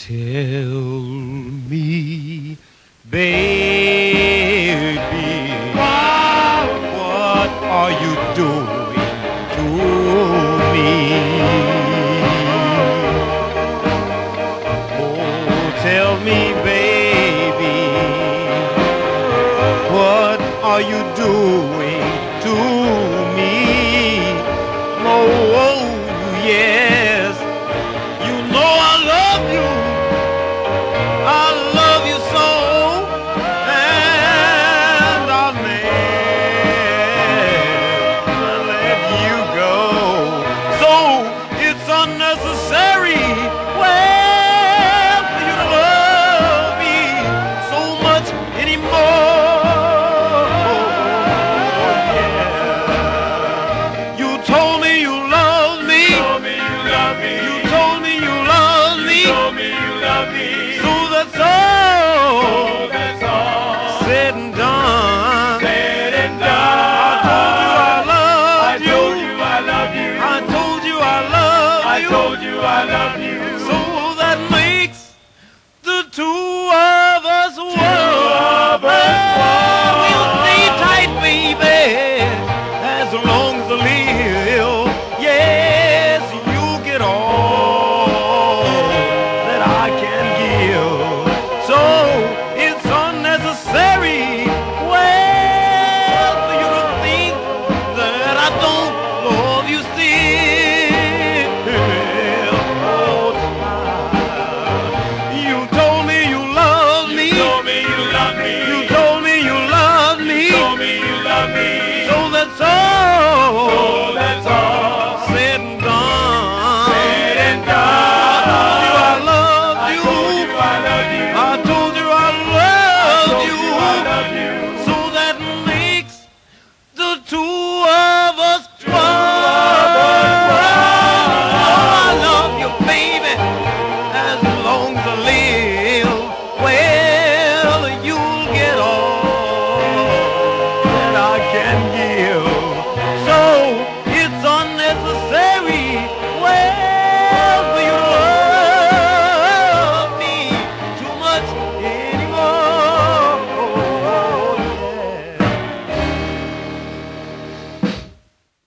Tell me, baby, what are you doing to me? Oh, tell me, baby, what are you doing to me? Oh, yes, you know I love you. I love you so, and I'll never let you go. So it's unnecessary, well, for you to love me so much anymore. Yeah. You told me you loved me. You told me you loved me. You told me you loved me. You told me you loved me. That's all said and done. Said and done. I told you I loved you. I told you I loved you. I told you I loved you.